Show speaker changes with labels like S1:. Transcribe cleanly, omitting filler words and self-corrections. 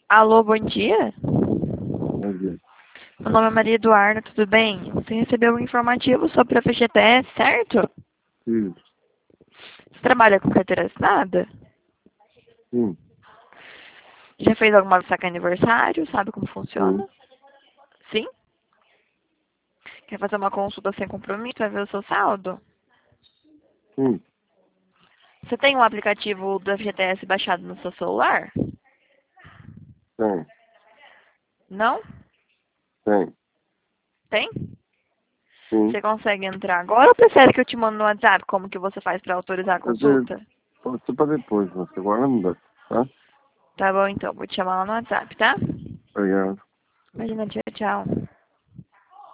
S1: Alô, bom dia?
S2: Bom dia.
S1: Meu nome é Maria Eduarda, tudo bem? Você recebeu um informativo sobre a FGTS, certo?
S2: Sim.
S1: Você trabalha com carteira assinada?
S2: Sim.
S1: Já fez alguma saca aniversário? Sabe como
S2: Sim.
S1: funciona? Sim? Quer fazer uma consulta sem compromisso? Vai ver o seu saldo?
S2: Sim.
S1: Você tem um aplicativo do FGTS baixado no seu celular?
S2: Tem.
S1: Não?
S2: Tem.
S1: Tem?
S2: Sim.
S1: Você consegue entrar agora ou prefere que eu te mande no WhatsApp como que você faz para autorizar a consulta?
S2: Pode ser para depois, mas agora não dá. Tá?
S1: Tá bom então, vou te chamar lá no WhatsApp, tá?
S2: Obrigado.
S1: Imagina, tchau, tchau.